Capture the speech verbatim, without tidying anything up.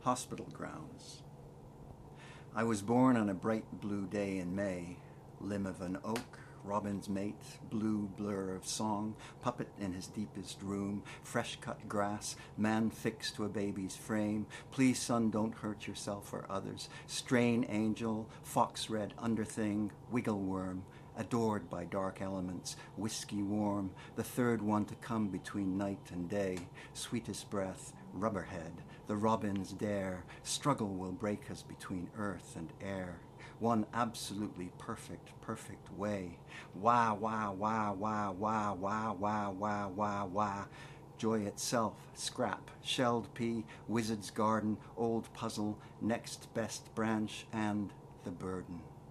Hospital grounds. I was born on a bright blue day in May, limb of an oak, robin's mate, blue blur of song, puppet in his deepest room, fresh-cut grass, man fixed to a baby's frame, please son don't hurt yourself or others, strain angel, fox-red underthing, wiggle worm, adored by dark elements, whiskey warm, the third one to come between night and day, sweetest breath, rubberhead, the robins dare, struggle will break us between earth and air, one absolutely perfect, perfect way, wah, wah, wah, wah, wah, wah, wah, wah, wah, wah, joy itself, scrap, shelled pea, wizard's garden, old puzzle, next best branch, and the burden.